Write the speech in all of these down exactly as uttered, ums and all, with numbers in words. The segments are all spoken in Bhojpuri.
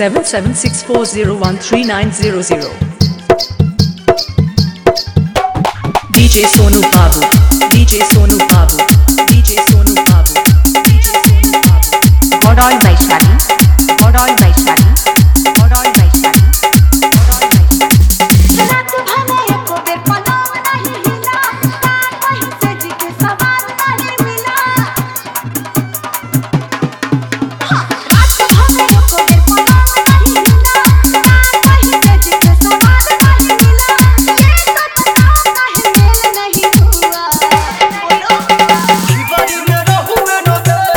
seven seven six four zero one three nine zero zero. D J Sonu Babu, D J Sonu Babu, D J Sonu Babu, D J Sonu Babu. Godol Vaishali, Godol Vaishali, Godol Vaishali, Godol Vaishali. रात भले एको बेर पलंग नहीं हिला, कान वहीं से जी के सवार नहीं मिला। हाँ, रात भले एको बेर पलंग नहीं हिला, कान वहीं से जी के सवार नहीं मिला। ये सच कहता है मेल नहीं हुआ। बोलो दीवारी में रहूं मैं ना दे,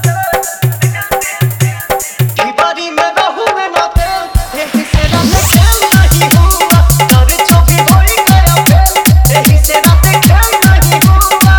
दीवारी में रहूं मैं ना दे, यही से रात खेल नहीं हुआ, तारे चौकी होई गया फेल, यही से रात खेल नहीं हुआ।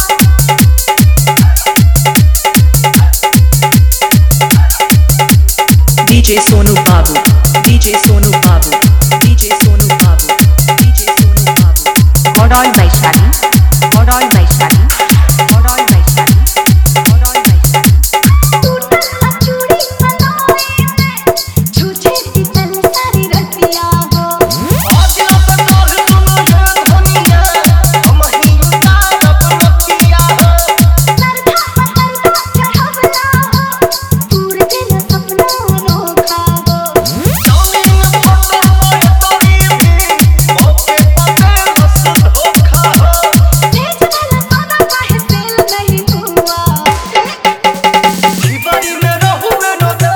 D J Sonu Babu, D J Sonu Babu, D J Sonu Babu, D J Sonu Babu. Godol Vaishali, Godol Vaishali, Godol Vaishali, Godol Vaishali. टूटल अचूड़ी सनोई में झूठे शीतल सारी रतिया हो। आज अब काल सुनो ये धनिया, हम ही उतारब नतिया हो। सरधा पकड़ना चढ़वला हो, पूरे दिन सपना रोका हो। जाने न फटे मोए तोरी भी, मौके पते हंस धोखा हो। तेज वाला सोना काहे सेल नहीं हुआ। दीवारी में रहूं मैं ना दे,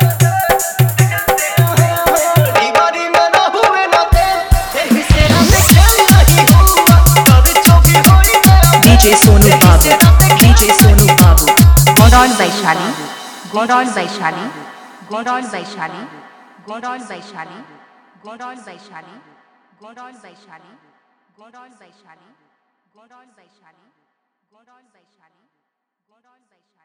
दीवारी में रहूं मैं ना दे, यही से रात खेल नहीं हुआ, तारे चौकी होई गया D J Sonu Babu, D J Sonu Babu. Godol Vaishali, Godol Vaishali, Godol Vaishali, Godol Vaishali, Godol Vaishali, Godol Vaishali, Godol Vaishali, Godol Vaishali, Godol Vaishali, Godol Vaishali.